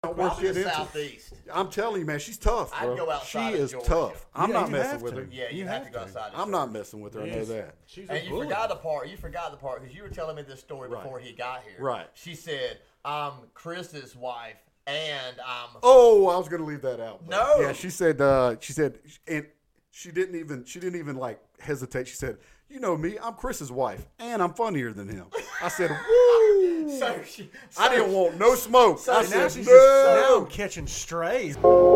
Probably shit the into. southeast. I'm telling you, man, she's tough, bro. I'd go outside she of is Georgia. tough. I'm Yeah, not you messing have with to. her. Yeah, you have to go outside. I'm not messing with her. I know Yes. that. She's a And you bully. forgot the part. You forgot the part because you were telling me this story Right. before he got here. Right. She said, "I'm Chris's wife, and I'm." Oh, I was gonna leave that out. but- No. Yeah, she said, and she didn't even like hesitate. She said, "You know me, I'm Chris's wife, and I'm funnier than him." I said, "Woo!" I didn't want no smoke. I Now said, she's "No." just now I'm catching strays.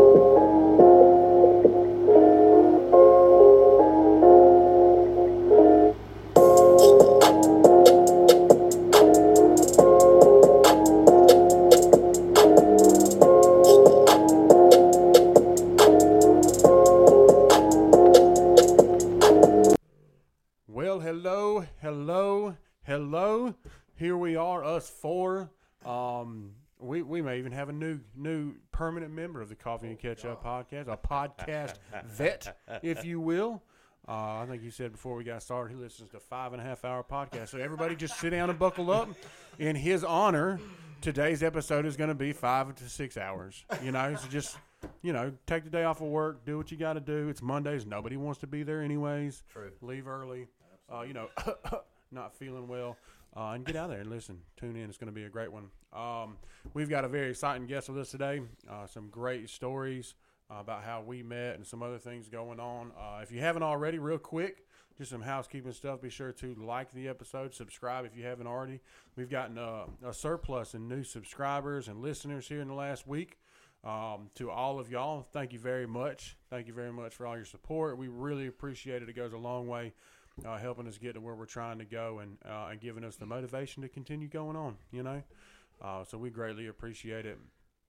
Well, hello. Here we are, us four. We may even have a new permanent member of the Coffee and Catch Up podcast, a podcast vet, if you will. I think you said before we got started he listens to 5.5 hour podcast. So everybody just sit down and buckle up. In his honor, today's episode is going to be 5 to 6 hours. So just take the day off of work, do what you got to do. It's Mondays. Nobody wants to be there anyways. True. Leave early. Not feeling well. And get out there and listen. Tune in. It's going to be a great one. We've got a very exciting guest with us today. Some great stories about how we met and some other things going on. If you haven't already, real quick, just some housekeeping stuff. Be sure to like the episode, subscribe if you haven't already. We've gotten a surplus in new subscribers and listeners here in the last week. To all of y'all, thank you very much. Thank you very much for all your support. We really appreciate it. It goes a long way. Helping us get to where we're trying to go and giving us the motivation to continue going on, So we greatly appreciate it.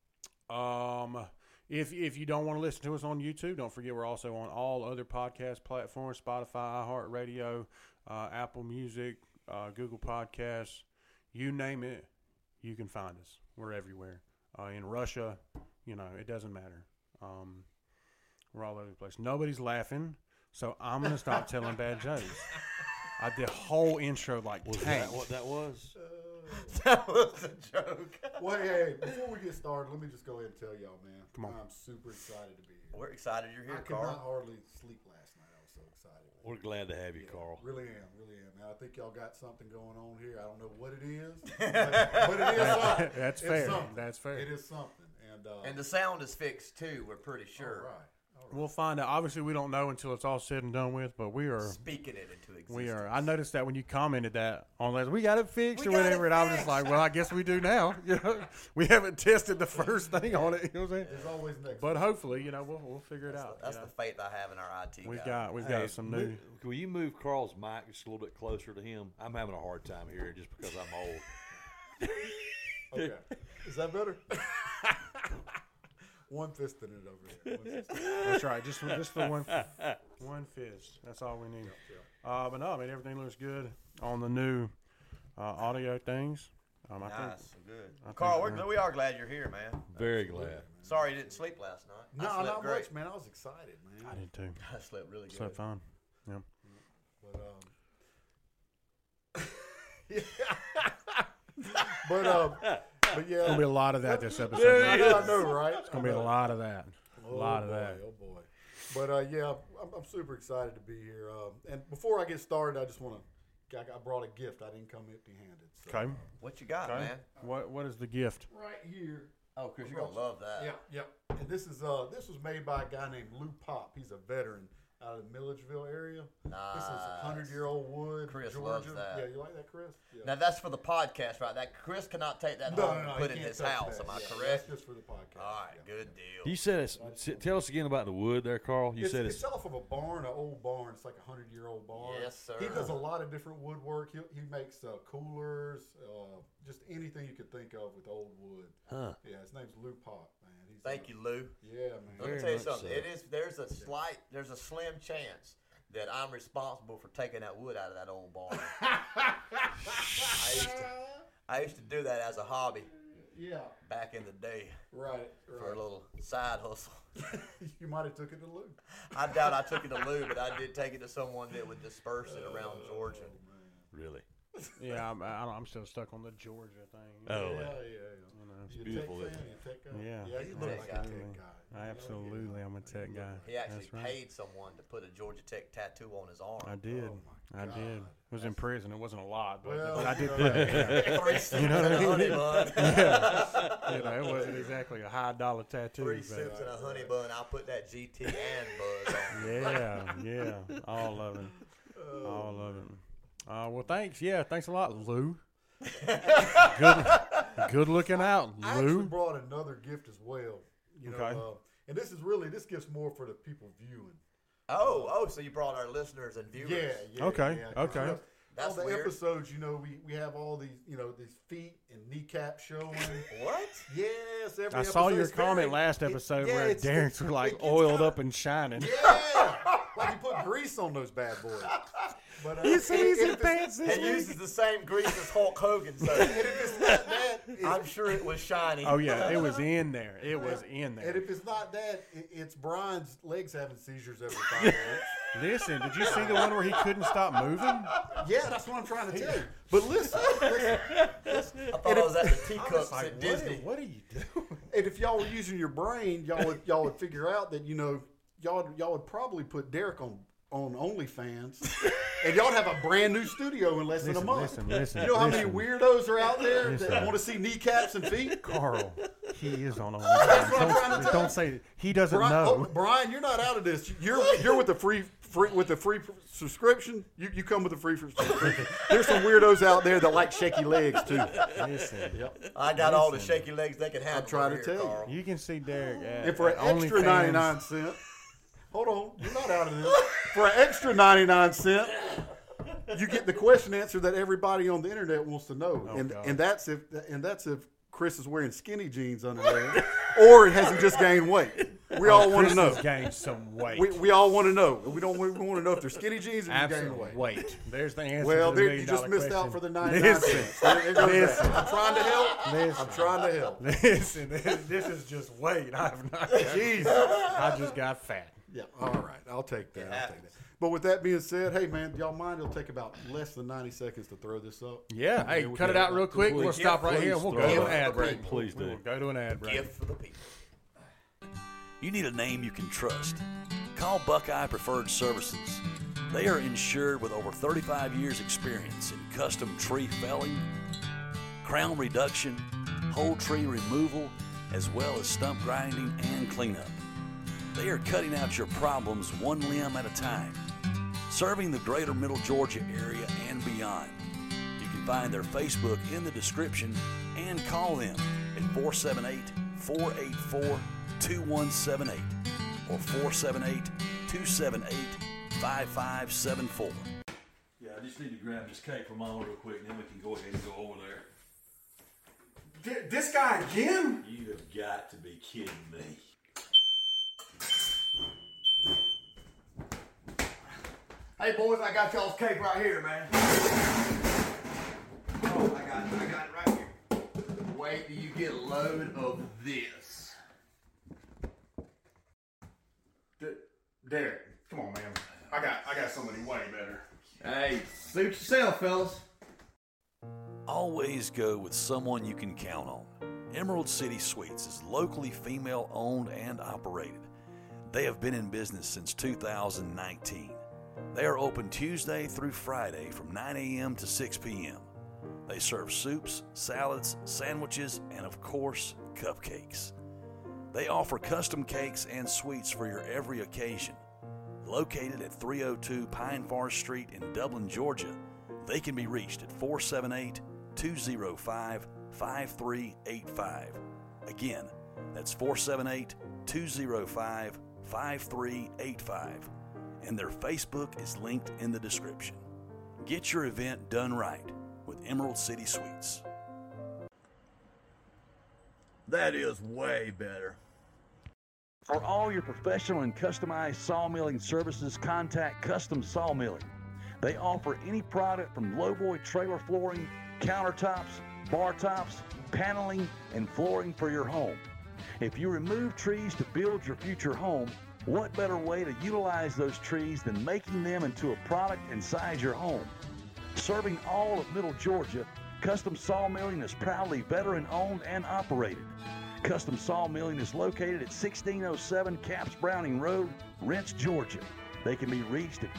If you don't want to listen to us on YouTube, don't forget we're also on all other podcast platforms, Spotify, iHeartRadio, Apple Music, Google Podcasts, you name it, you can find us. We're everywhere. In Russia, it doesn't matter. We're all over the place. Nobody's laughing. So I'm going to stop telling bad jokes. I did whole intro like Was tank. that what that was? That was a joke. Well, hey, before we get started, let me just go ahead and tell y'all, man. Come on. I'm super excited to be here. We're excited you're I here, could not Carl. hardly sleep last night. I was so excited. We're glad to have you, Carl. Really am. Now, I think y'all got something going on here. I don't know what it is, but it is something. That's It's fair. something. That's fair. It is something. And the sound is fixed too. We're pretty sure. All right. We'll find out. Obviously, we don't know until it's all said and done with, but we are. Speaking it into existence. We are. I noticed that when you commented that on last, we got it fixed We or got whatever, it and I was just fixed. like, well, I guess we do now. We haven't tested the first thing on it. You know what I'm saying? There's always next. But hopefully, we'll figure it out. That's the faith I have in our IT We've guy. got Hey, some new. Will you move Carl's mic just a little bit closer to him? I'm having a hard time here just because I'm old. Okay. Is that better? One fist in it over there. One fist. That's right. Just the one fist. That's all we need. But no, everything looks good on the new audio things. I Nice. think, Good. Carl, we are glad you're here, man. Very glad. Sorry you didn't sleep last night. No, I slept not great. much, man. I was excited, man. I did too. I slept really good. Slept fine. Yeah. But yeah. It's gonna be a lot of that this episode. I know, right? It's gonna be a lot of that. A lot of boy, that. Oh boy. But yeah, I'm super excited to be here. And before I get started, I just want to. I brought a gift. I didn't come empty-handed. So. Okay. What you got, Okay. man? What is the gift? Right here. Oh, Chris, you're gonna love that. Yep. And this was made by a guy named Lou Pop. He's a veteran out of the Milledgeville area. This is Nice. 100-year-old wood. Chris Georgia. loves that. Yeah, you like that, Chris? Yeah. Now that's for the podcast, right? That Chris cannot take that home and put he in can't his touch house. that. Am I Yeah, correct? That's just for the podcast. All right, Yeah. good deal. You said tell us again about the wood there, Carl. You said It's off of a barn, an old barn. It's like a 100-year-old barn. Yes, sir. He does a lot of different woodwork. He makes coolers, just anything you could think of with old wood. Huh. Yeah, his name's Lou Pop, man. He's Thank you, Lou. Yeah, man. Let me Very tell you much something. so. There's a slim chance that I'm responsible for taking that wood out of that old barn. I used to do that as a hobby Yeah, back in the day right. for a little side hustle. You might have took it to Lou. I doubt I took it to Lou, but I did take it to someone that would disperse it around Georgia. Really? Yeah, I'm still stuck on the Georgia thing. Oh, Yeah. You know. It's beautiful. Tech Isn't fan? it? You a tech guy? Yeah, Yeah, you look like a absolutely. tech guy. Absolutely, I'm a tech guy. He actually That's right. paid someone to put a Georgia Tech tattoo on his arm. I did. Oh, my I God. did. It was in prison. It wasn't a lot, but, Well, but I did you pay. know, 3 cents You know what and I a mean? honey bun. You know, it wasn't exactly a high dollar tattoo. 3 but cents and a honey bun. I'll put that GT and Buzz on. yeah, all of it. All of it. Well, thanks. Yeah, thanks a lot, Lou. Good looking out, I actually Lou. brought another gift as well. You know, Okay. and this gift's more for the people viewing. So you brought our listeners and viewers. Yeah. Okay, Yeah, 'cause, okay. you know, That's all the weird. episodes, we have all these, these feet and kneecaps showing. What? Yes, every I saw episode your is comment very- last episode yeah, where it's- Darren's were like it gets oiled kinda- up and shining. Yeah, like you put grease on those bad boys. But He said he's and in if it's- pants this He week. uses the same grease as Hulk Hogan, so And if it's not that, I'm sure it was shiny. Oh yeah, it was in there. It was in and there. if it's not that, it's Brian's legs having seizures every 5 minutes. Listen, did you see the one where he couldn't stop moving? Yeah, that's what I'm trying to tell you. But listen, I thought I was at the teacups Like, at Disney. what are you doing? and if y'all were using your brain, y'all would figure out that y'all would probably put Derek on OnlyFans, and y'all have a brand new studio in less than a month. Listen. You know how many listen. weirdos are out there Listen. that want to see kneecaps and feet? Carl, he is on That's what I'm trying to OnlyFans. tell Don't you. say he doesn't Brian, know. Brian, you're not out of this. You're with the free subscription. You come with a free subscription. There's some weirdos out there that like shaky legs too. Listen, I got all the shaky legs they can have. I'm trying to over tell here, you. Carl. you can see Derek at, And for an at extra OnlyFans. 99 cent, hold on, you're not out of this. For an extra 99 cent, you get the question answer that everybody on the internet wants to know, Oh, God. and that's if Chris is wearing skinny jeans under there, or has he just gained weight? We all want to Chris know. has gained some weight. We all want to know. We want to know if they're skinny jeans or you gained Absolute weight. weight. There's the answer. Well, to the there, you just $1,000,000 missed out question. for the 99 Listen, cents. There goes that. I'm trying to help. Listen. I'm trying to help. Listen, this is just weight. I have not. Jesus. I just got fat. Yeah, all right. I'll take that. I'll take that. But with that being said, hey, man, y'all mind? It'll take about less than 90 seconds to throw this up. Yeah. Hey, Yeah, we cut it can- out real quick. We'll please, stop right here and we'll go throw to it an ad up. break. Please do. We'll go to an ad break. Gift for the people. You need a name you can trust. Call Buckeye Preferred Services. They are insured with over 35 years experience in custom tree felling, crown reduction, whole tree removal, as well as stump grinding and cleanup. They are cutting out your problems one limb at a time, serving the greater Middle Georgia area and beyond. You can find their Facebook in the description and call them at 478-484-2178 or 478-278-5574. Yeah, I just need to grab this cake from Mom real quick, and then we can go ahead and go over there. This guy again? You have got to be kidding me. Hey boys, I got y'all's cake right here, man. Oh, I got it right here. Wait till you get a load of this. Derek, come on, man. I got somebody way better. Hey, suit yourself, fellas. Always go with someone you can count on. Emerald City Sweets is locally female owned and operated. They have been in business since 2019. They are open Tuesday through Friday from 9 a.m. to 6 p.m. They serve soups, salads, sandwiches, and of course, cupcakes. They offer custom cakes and sweets for your every occasion. Located at 302 Pine Forest Street in Dublin, Georgia, they can be reached at 478-205-5385. Again, that's 478-205-5385. And their Facebook is linked in the description. Get your event done right with Emerald City Sweets. That is way better. For all your professional and customized sawmilling services, contact Custom Sawmilling. They offer any product from lowboy trailer flooring, countertops, bar tops, paneling, and flooring for your home. If you remove trees to build your future home, what better way to utilize those trees than making them into a product inside your home? Serving all of Middle Georgia, Custom Sawmilling is proudly veteran-owned and operated. Custom Sawmilling is located at 1607 Caps Browning Road, Wrench, Georgia. They can be reached at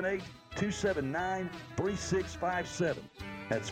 478-279-3657. That's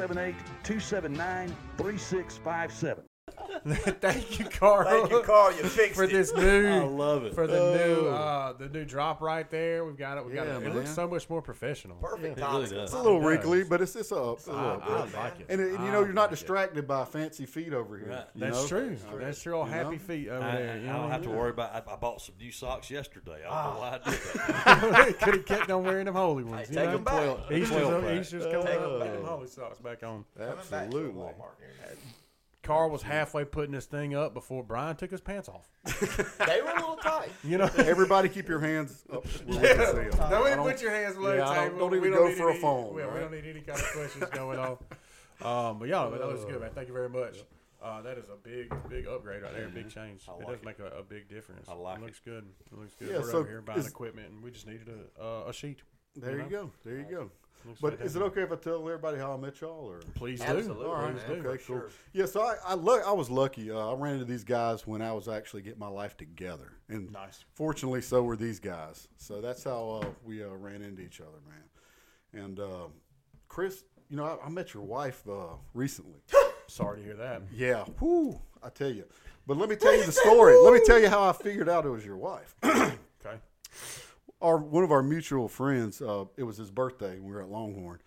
478-279-3657. Thank you, Carl. Thank you, Carl. You fixed for it. this new. I love it. For the new drop right there. We've got it. It looks so much more professional. Perfect It really timing. does. It's a little It does. wrinkly, but it's up. I like it. And you know, you're not distracted by fancy feet over here. Right. you That's know? true. That's true. All happy feet over there. I You don't know? have to worry about. I bought some new socks yesterday. I don't know why I did that. Could have kept on wearing them holy ones. Hey, you take know? 'em back. Easter's coming Take 'em up. back. Put them holy socks back on. Coming back to Absolutely. Walmart here. Carl was halfway putting this thing up before Brian took his pants off. They were a little tight. You know. Everybody keep your hands up where we can see 'em. Don't I even put your hands below the yeah, I table. don't We even go need for a any- phone, We right? don't need any kind of questions going on. But yeah, that was good, man. Thank you very much. That is a big upgrade right there. Big change. I It like does it. make a big difference. I like it. Looks good. It looks good. Yeah, We're so over here buying is- equipment, and we just needed a sheet. There you know? go. There you go. Looks But is it fantastic. okay if I tell everybody how I met y'all? Or Please do. Absolutely, all right, man, okay, for cool. sure. Yeah, so I was lucky. I ran into these guys when I was actually getting my life together, and Nice. fortunately, so were these guys. So that's how we ran into each other, man. And Chris, you know, I met your wife recently. Sorry to hear that. Yeah, whoo, I tell you. But let me tell you the story. Let me tell you how I figured out it was your wife. Okay. One of our mutual friends, it was his birthday. We were at Longhorn,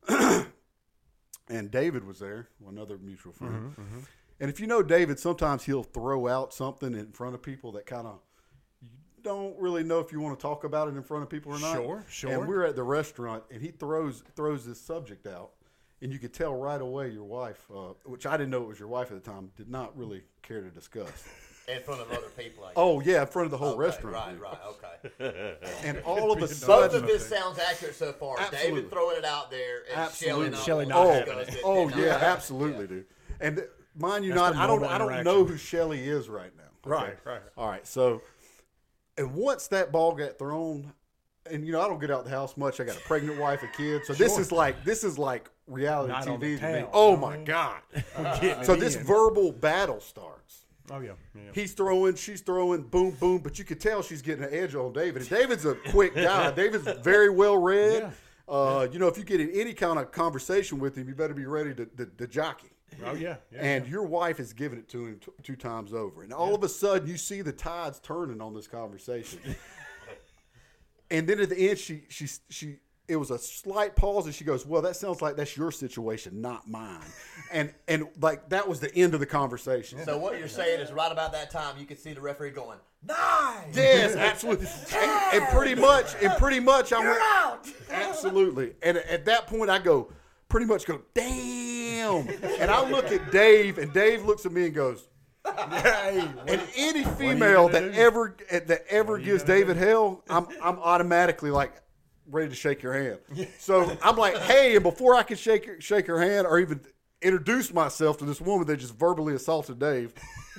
and David was there, another mutual friend. And if you know David, sometimes he'll throw out something in front of people that kind of you don't really know if you want to talk about it in front of people or not. Sure. And we're at the restaurant, and he throws this subject out, and you could tell right away your wife, which I didn't know it was your wife at the time, did not really care to discuss. In front of other people. Like Oh yeah, in front of the whole okay, restaurant. Right, dude. right, okay. And all of a Both sudden, of this sounds accurate so far. Absolutely. David throwing it out there, and Absolutely. Shelley not not having discussed it. oh Not yeah, having it. absolutely, dude. And mind you, That's not the I normal don't know interaction. who Shelly is right now. Right. All right, so and once that ball got thrown, and you know I don't get out the house much. I got a pregnant wife, a kid, so this is like reality Night on the TV to me. town. Oh my god! Getting So it this in. verbal battle starts. Oh yeah. He's throwing, she's throwing, boom, boom. But you could tell she's getting an edge on David. And David's a quick guy. David's very well read. You know, if you get in any kind of conversation with him, you better be ready to jockey. Oh yeah. And your wife is giving it to him two times over. And all of a sudden, you see the tides turning on this conversation. And then at the end, she it was a slight pause, and she goes, "Well, that sounds like that's your situation, not mine." And like that was the end of the conversation. So what you're saying is, right about that time, you could see the referee going, "Nice." Yes, absolutely. And pretty much, I went out. absolutely. And at that point, I pretty much go, damn. And I look at Dave, and Dave looks at me and goes, and any female that ever gives David hell, I'm automatically like ready to shake your hand. So I'm like, hey, and before I can shake her hand or even introduce myself to this woman that just verbally assaulted Dave,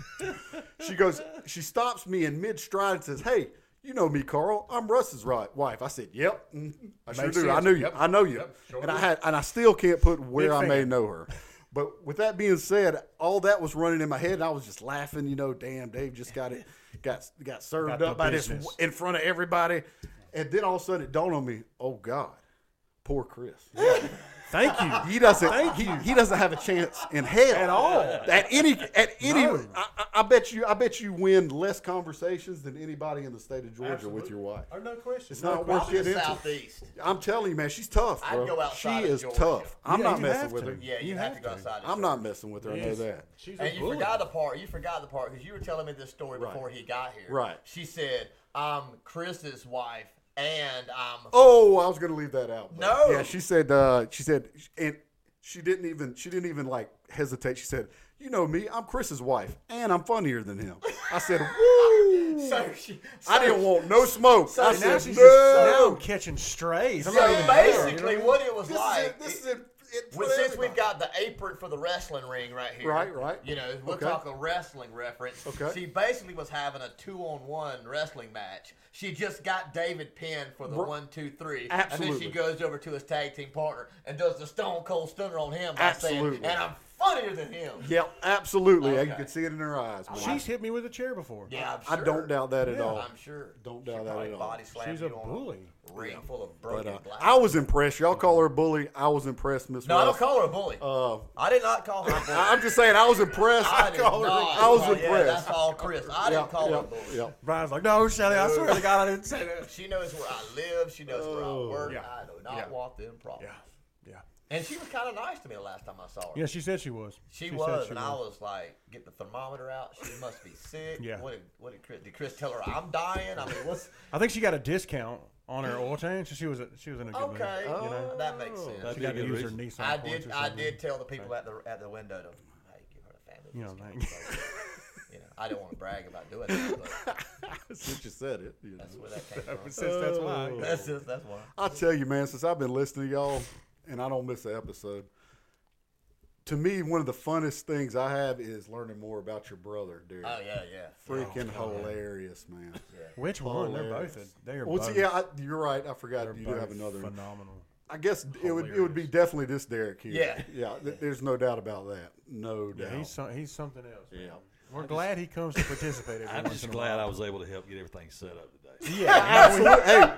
she stops me in mid stride and says, "Hey, you know me, Carl. I'm Russ's wife." I said, "Yep, I sure Makes do. sense. I knew you. Yep. I know you." Yep, sure And I still can't put where Big I may fan. know her. But with that being said, all that was running in my head, and I was just laughing. You know, damn, Dave just got served Got the up by business. this in front of everybody. And then all of a sudden, it dawned on me, oh God, poor Chris. Thank you. He doesn't. He doesn't have a chance in hell At all. At any. No. I bet you win less conversations than anybody in the state of Georgia with your wife. Oh, no question. It's not worth Probably the getting into. Southeast. I'm telling you, man, she's tough, I'd bro. go outside She of is Georgia. tough. I'm Yeah, not you messing have with to. her. Yeah, you have to go outside. I'm not messing with her. I know that. She's And you bully. forgot the part. You forgot the part because you were telling me this story Right. before he got here. Right. She said, "I'm Chris's wife, and I'm." Oh, I was going to leave that out. but- No. Yeah, she said, and she didn't even like hesitate. She said, "You know me, I'm Chris's wife, and I'm funnier than him." I said, "Woo!" I didn't want no smoke. I Now said, she's "No." just now I'm catching strays. I'm not So even there, you know? basically, what it was This like. is since we've got the apron for the wrestling ring right here. Right. You know, we'll talk a wrestling reference. Okay. She basically was having a 2-on-1 wrestling match. She just got David pinned for the 1, 2, 3. Absolutely. And then she goes over to his tag team partner and does the Stone Cold Stunner on him by Absolutely. saying, and I'm funnier than him. Yep, absolutely. Okay. You can see it in her eyes, man. She's hit me with a chair before. Yeah, I don't doubt that at all. I'm sure. Don't doubt She that probably at all. body slammed She's you a on bully. a ring full of But broken glass. I was impressed. Y'all call her a bully. I was impressed, Miss No, I don't Russ. call her a bully. I did not call her a bully. I'm just saying, I was impressed. I did not. I was Yeah, impressed. that's all Chris. I didn't call her a bully. Yeah. Brian's like, no, Shelly, I swear to God, I didn't say that. She knows where I live. She knows where I work. Yeah. I do not Yeah. want them problems. Yeah. And she was kind of nice to me the last time I saw her. Yeah, she said she was. She said was, she and I was like, get the thermometer out. She must be sick. Yeah. What did Chris tell her? I'm dying. I mean, what's I think she got a discount on her oil change, so she was in a good mood. okay? You know? That makes sense. That'd She be a got to good use her reason. Nissan I points or I something. did tell the people at the window to, hey, give her the family. You know, discount. You know, I didn't want to brag about doing that, but Since you said it. You know. that's where that came from. Since that's why. That's why. I'll tell you, man, since I've been listening to y'all, and I don't miss an episode, to me, one of the funnest things I have is learning more about your brother, Derek. Oh yeah. Freaking hilarious, man. Which one? They're Hilarious. both. They are Well, both. you're right. I forgot They're you do have both another one. phenomenal. I guess it would be definitely this Derek here. Yeah. There's no doubt about that. No doubt. Yeah, he's something else. Man. Yeah. We're glad he comes to participate. Every I'm once just in a glad while. I was able to help get everything set up today. Yeah, Absolutely. Hey,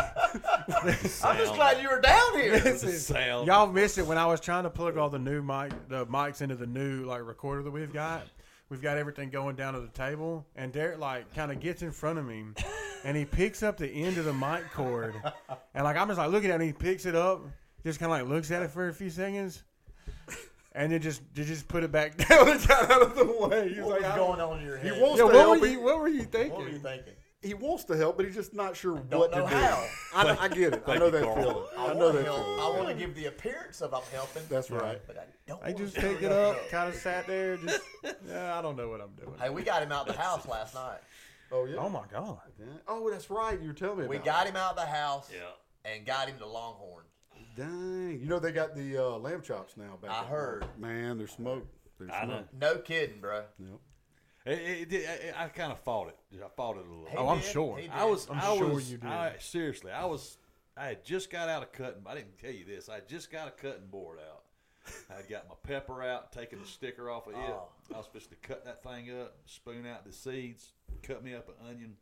I'm just glad you were down here. Sound. y'all missed it when I was trying to plug all the mics into the new recorder that we've got. We've got everything going down to the table, and Derek kind of gets in front of me, and he picks up the end of the mic cord, and I'm just looking at it, and he picks it up, just kind of looks at it for a few seconds, and then just put it back down and got out of the way. He's What like, was going on in your he head? wants "Yo, to help. what were you thinking?" What were you thinking? He wants to help, but he's just not sure Don't what to know do. how. I get it. I know that feeling. I know that I feeling. want to give the appearance of I'm helping. That's right. But I don't. I wanna just say picked it no. up, kind of sat there, I don't know what I'm doing. Hey, we got him out the house last night. Oh yeah. Oh my God! Oh, that's right. You were telling me. We about got him out the house Yeah. and got him to Longhorn. it. Dang. You know they got the lamb chops now. Back I at heard. home. Man, there's smoke. There's I know. smoke. No kidding, bro. Yep. I kind of fought it. I fought it a little. He Oh, I'm did. sure. He did. I'm sure you did. Seriously, I had just got out of cutting. I didn't tell you this. I had just got a cutting board out. I had got my pepper out, taking the sticker off of it. Oh. I was supposed to cut that thing up, spoon out the seeds, cut me up an onion.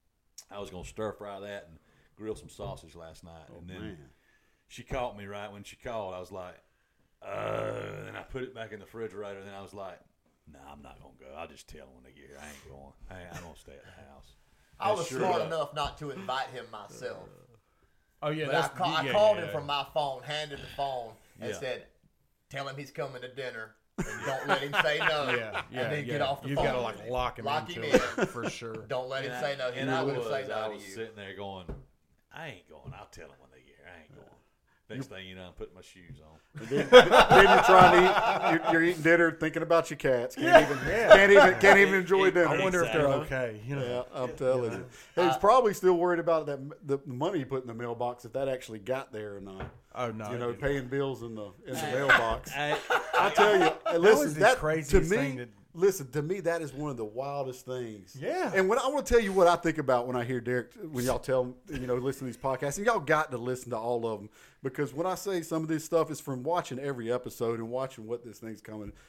I was going to stir fry that and grill some sausage last night. and then Man. she caught me right when she called. I was like, and I put it back in the refrigerator. And then I was like, nah, I'm not going to go. I'll just tell them when they get here. I ain't going. I'm going to stay at the house. I was sure smart enough. enough not to invite him myself. Oh yeah, But I called him from my phone, handed the phone, and Yeah. said, tell him he's coming to dinner. And don't let him say no. And then get off the You've phone. got to lock him Lock into him it in. for sure. Don't let him And say no. He's and not I going was, to say no I to was you. sitting there going, I ain't going. I'll tell them when they get here. I ain't going. Next thing you know, I'm putting my shoes on. Then you're trying to eat. You're eating dinner, thinking about your cats. Can't even enjoy dinner. I wonder if they're Exactly. okay. You know. Yeah, I'm telling you. He's probably still worried about the money he put in the mailbox, if that actually got there or not. Oh no. You know, it didn't. paying bills in the mailbox. I, I tell you, and listen, was the that craziest to me, thing that- listen to me, that is one of the wildest things. Yeah. And when I want to tell you what I think about when I hear Derek, when y'all tell him, listen to these podcasts, and y'all got to listen to all of them, because when I say some of this stuff is from watching every episode and watching what this thing's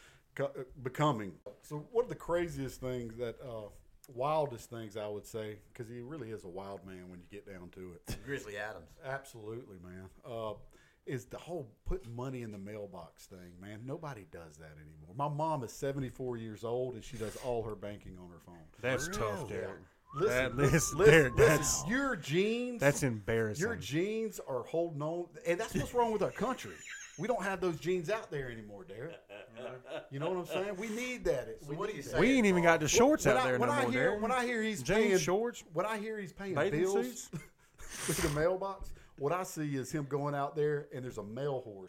becoming. So, what are the craziest things that? Wildest things, I would say, because he really is a wild man when you get down to it. Grizzly Adams. Absolutely, man. Is the whole putting money in the mailbox thing, man. Nobody does that anymore. My mom is 74 years old, and she does all her banking on her phone. That's tough, Derek. Listen, Derek, listen, your genes. That's embarrassing. Your genes are holding on, and that's what's wrong with our country. We don't have those genes out there anymore, Derek. You know what I'm saying? We need that. So what do you say? We ain't even got the shorts out there no more, When Derek. I hear he's Jeans, paying shorts, when I hear he's paying bathing bills suits. through the mailbox, what I see is him going out there, and there's a mail horse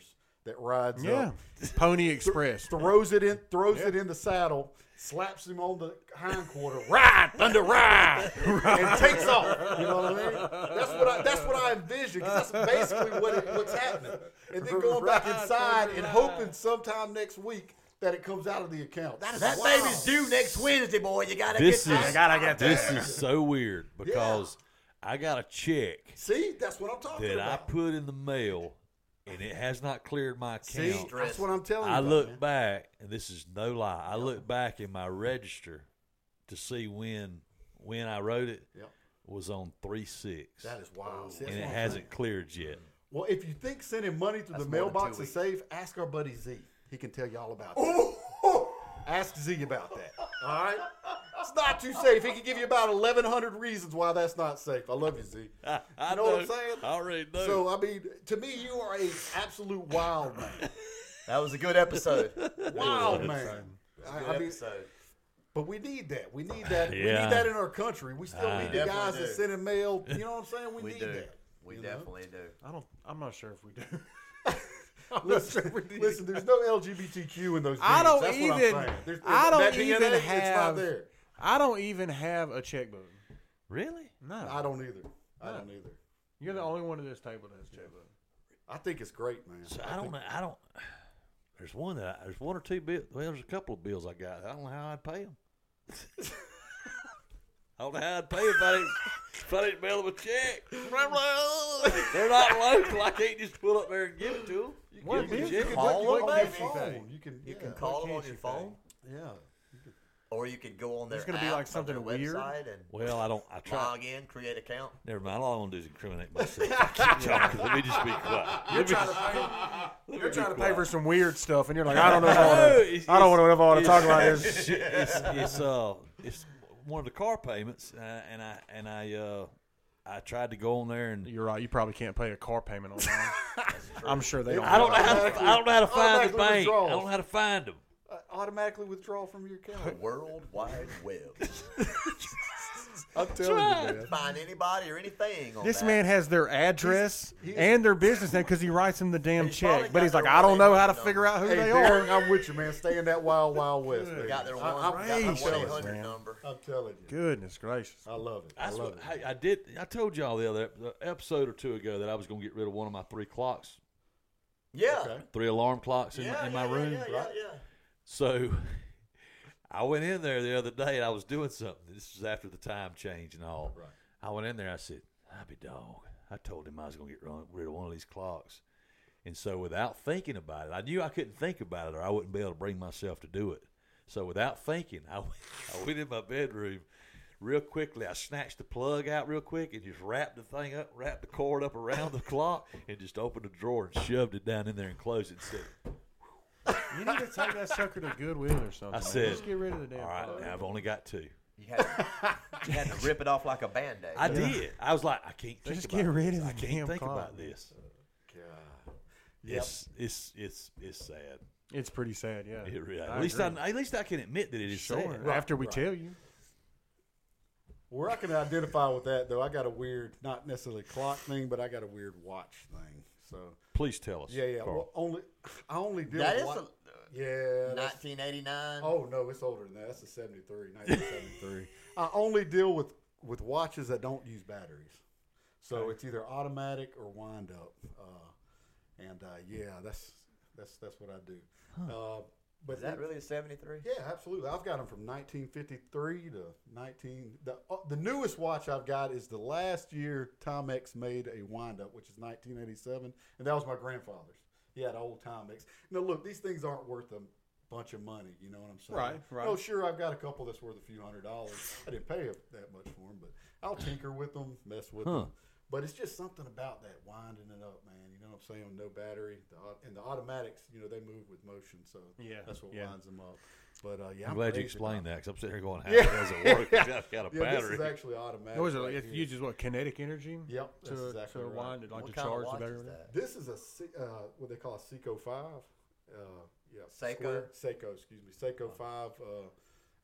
that rides Yeah. up, Pony Express. throws it in the saddle, slaps him on the hindquarter, ride, Thunder, ride, and takes off. You know what I mean? That's what I envision, because that's basically what's happening. And then going back inside and hoping sometime next week that it comes out of the account. That baby's due next Wednesday, boy. You gotta This get is that. this is so weird because I got a check See, that's what I'm talking that I about. put in the mail and it has not cleared my See, account. that's what I'm telling you. I about, look man. back, and this is no lie. I look back in my register to see when I wrote it Yep. was on 3/6, That is wild. See, that's and it what I'm hasn't saying. cleared yet. Well, if you think sending money through That's the more than mailbox 2 is weeks. safe, ask our buddy Z. He can tell you all about that. Ask Z about that. All right? It's not too safe. He can give you about 1,100 reasons why that's not safe. I love you, Z. I know what I'm saying? I already know. So, I mean, to me, you are a absolute wild man. That was a good episode. Wild man. Good I mean, episode. but we need that. We need that. We Yeah. need that in our country. We still need the definitely guys do. that send in mail. You know what I'm saying? We need do. that. We you know? definitely do. I'm not sure if we do. Listen, there's no LGBTQ in those. I genes. don't That's what I'm even- saying. I don't that DNA, even it's not have- there. I don't even have a checkbook. really? No. I don't either. I No. don't either. You're the only one at this table that has a checkbook. I think it's great, man. So I don't know. I don't. There's one or two bills. Well, there's a couple of bills I got. I don't know how I'd pay them. I don't know how I'd pay if I didn't mail them a check. They're not local. I can't just pull up there and give it to them. You What give them a bill? check. You Call You them, can baby. phone. You can. You yeah. can call them on can't your you phone, Yeah. or you could go on their It's gonna be app like on something their weird. website and Well, I don't. I try. log in, create account. Never mind. All I want to do is incriminate myself. I keep talking. Let me just be quiet. You're trying to pay for some weird stuff, and you're like, I don't know if No, I don't know if I want to talk about it's- this. It's one of the car payments, and I tried to go on there and You're right. You probably can't pay a car payment online. I'm sure they don't. I don't know how to find the Automatically bank. withdrawals. I don't know how to find them. Automatically withdraw from your account. World Wide Web. I'm telling you, man. Find anybody or anything on This that. man has their address He's- and their business name because he writes them the damn He's probably check. But got he's like, their I don't know how to 1-800 figure out who Hey, they Darren, are. I'm with you, man. Stay in that wild, wild west. They baby. got their I'm gracious, 1-800 man. number. I'm telling you. Goodness gracious. I love it. I That's love what it. I did. I told y'all the episode or two ago that I was going to get rid of one of my 3 clocks, Yeah. Okay. 3 alarm clocks in my room. Yeah. So I went in there the other day and I was doing something. This was after the time change and all. Right. I went in there. I said, "I'll be dog." I told him I was going to get rid of one of these clocks. And so without thinking about it, I knew I couldn't think about it or I wouldn't be able to bring myself to do it. So without thinking, I went in my bedroom real quickly. I snatched the plug out real quick and just wrapped the thing up, wrapped the cord up around the clock, and just opened the drawer and shoved it down in there and closed it and said, You need to take that sucker to Goodwill or something. I man. said, Just get rid of the damn "All right, plug. now I've only got 2." You had to rip it off like a Band-Aid. I did. I was like, I can't think Just about get rid this. of the I can't damn think clock. about this. God. It's sad. It's pretty sad, yeah. It really, I at least agree. I can admit that it is Sure. sad. After we right. tell you. Where I can identify with that, though, I got a weird, not necessarily clock thing, but I got a weird watch thing. So, Please tell us. yeah. Carl. Well, I only deal That with is watch. a Yeah. that's- 1989. Oh, no, it's older than that. That's a 73, 1973. I only deal with watches that don't use batteries. So it's either automatic or wind up. Yeah, that's what I do. But Is that really a 73? Yeah, absolutely. I've got them from 1953 to the newest watch I've got is the last year Timex made a wind up, which is 1987, and that was my grandfather's. He had old Timex. Now look, these things aren't worth a bunch of money. You know what I'm saying? Right. Oh, sure, I've got a couple that's worth a few $100s. I didn't pay that much for them, but I'll tinker with them, mess with them. But it's just something about that winding it up, man. You know what I'm saying? No battery, and the automatics, they move with motion, so Yeah, that's what yeah. winds them up. But I'm glad you crazy explained about that because I'm sitting here going, how Yeah. does it work? I've got a Yeah, battery. this is actually automatic. What was it? right It here. uses what? Kinetic energy? Yep, that's To, exactly to right. wind it, like What to kind of charge the watch battery. is that? This is what they call a Seiko 5. Seiko? Seiko, excuse me. Seiko 5.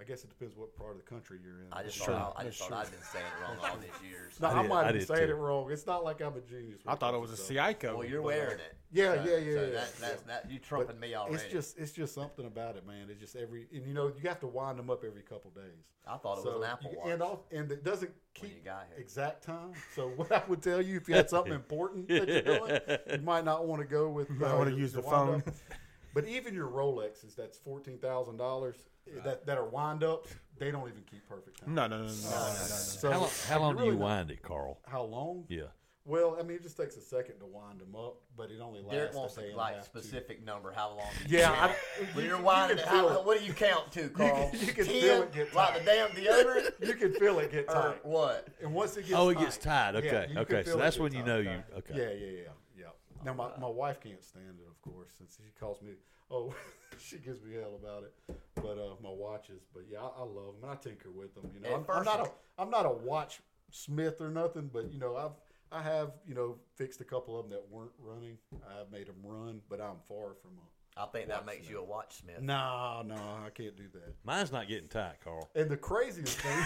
I guess it depends what part of the country you're in. I just thought I'd been saying it wrong all these years. No, I might I be did saying too. it wrong. It's not like I'm a genius. I thought it was a Seiko. Well, you're wearing it. Yeah, So yeah. That's you trumping me already. It's just something about it, man. It's just and you have to wind them up every couple days. I thought it was an Apple Watch. And it doesn't When you keep got here. exact time. So what I would tell you, if you had something important that you're doing, you might not want to go with. might wanna use the phone. But even your Rolexes, that's $14,000 that are wind ups. They don't even keep perfect time. No. So How long do really you wind it, Carl? How long? Yeah. Well, I mean, it just takes a second to wind them up, but it only lasts Derek a wants day a and a like half, specific number. How long? Yeah, When you're winding it, what do you count to, Carl? You can 10, feel it get like tight. the damn deodorant, You can feel it get or tight. what? And once it gets Oh, it gets tight. Okay, yeah, you can okay. feel So it that's get when you tight. know you. Okay. Yeah. Now, my wife can't stand it, of course, since she calls me, she gives me hell about it. But my watches, but yeah, I love them, and I tinker with them. I'm not a watch smith or nothing, but I have fixed a couple of them that weren't running. I've made them run, but I'm far from them. I think that makes you a watchsmith. No, I can't do that. Mine's not getting tight, Carl. And the craziest thing,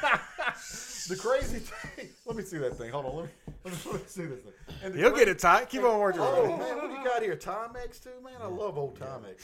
let me see that thing. Hold on, let me see this thing. And He'll get it tight. Keep on working. Oh man, what do you got here? Timex too, man. I love old Timex.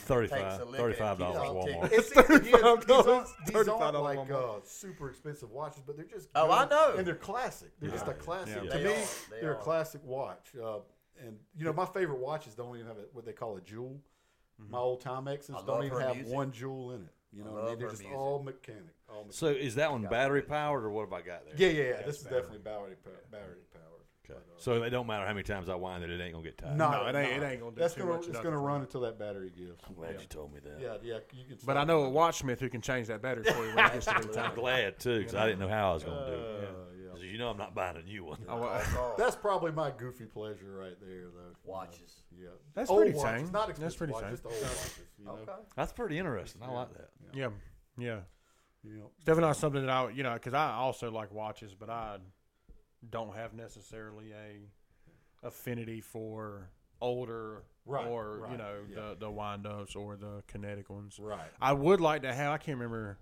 $35 Walmart. It's these aren't $35 like Walmart. super expensive watches, but they're just Oh, I know. and they're classic. They're just a classic. Yeah. To They me, are. they're a classic watch. And my favorite watches don't even have what they call a jewel. My old Timexes I love don't even her have music. one jewel in it. You know what I mean? love They're her just music. all mechanic. So is that one battery powered or what have I got there? Yeah. This is definitely battery powered. Okay. So it don't matter how many times I wind it, it ain't gonna get tight. No, it ain't gonna do That's too much. It's gonna run until that battery gives. I'm glad you told me that. Yeah. You can. But I know a watchsmith who can change that battery for you when it gets to be I'm time. glad too, because I didn't know how I was gonna do it. Yeah. 'Cause you know I'm not buying a new one. That's probably my goofy pleasure right there, though. Watches. Yeah. That's Old pretty watches, tame. not That's expensive pretty watches, tame. just old watches. You know. Okay. That's pretty interesting. I like that. Yeah. You know. It's definitely not something that I, because I also like watches, but I don't have necessarily a affinity for older Right, or, right, yeah. the wind-ups or the kinetic ones. Right. I would like to have, I can't remember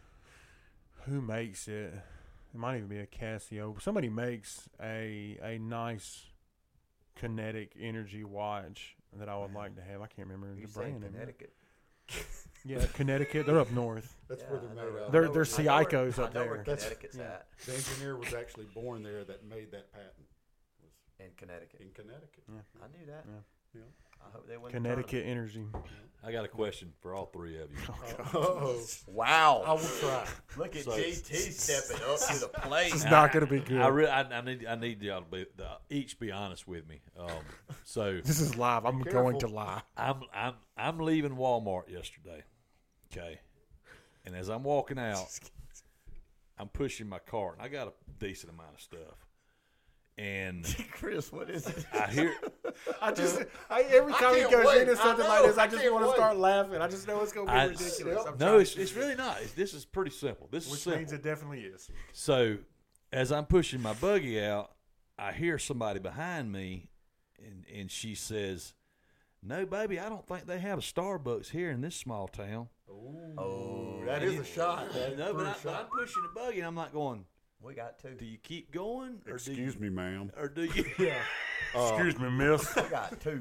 who makes it. It might even be a Casio. Somebody makes a nice kinetic energy watch that I would like to have. I can't remember You the say brand name. Connecticut. Yeah, Connecticut. They're up north. That's Yeah, where I they're know made where- out. They're I know where- Seikos up I know where there. Connecticut's Yeah. at The engineer was actually born there that made that patent. Was in Connecticut. in Connecticut. I knew that. Yeah. I hope they win. Connecticut Energy. I got a question for all three of you. Oh, I Wow. will try. Look at So- GT stepping up to the plate. It's not going to be good. I need y'all to each be honest with me. So This is live. I'm Careful. going to lie. I'm leaving Walmart yesterday. Okay, and as I'm walking out, I'm pushing my cart, and I got a decent amount of stuff. And Chris, what is it? I hear Every time he can't goes wait. into something I like know. this, I I just can't want to wait. start laughing. I just know it's going to be I- ridiculous. I'm no, trying- it's really not. This is pretty simple. This is which simple. means it definitely is. So, as I'm pushing my buggy out, I hear somebody behind me, and she says, "No, baby, I don't think they have a Starbucks here in this small town." Oh, That is a shot. That is No, a but I'm shot. pushing the buggy, and I'm not going. we got two. Do you keep going, or Excuse me, ma'am. or do you? Excuse me, miss. We got two.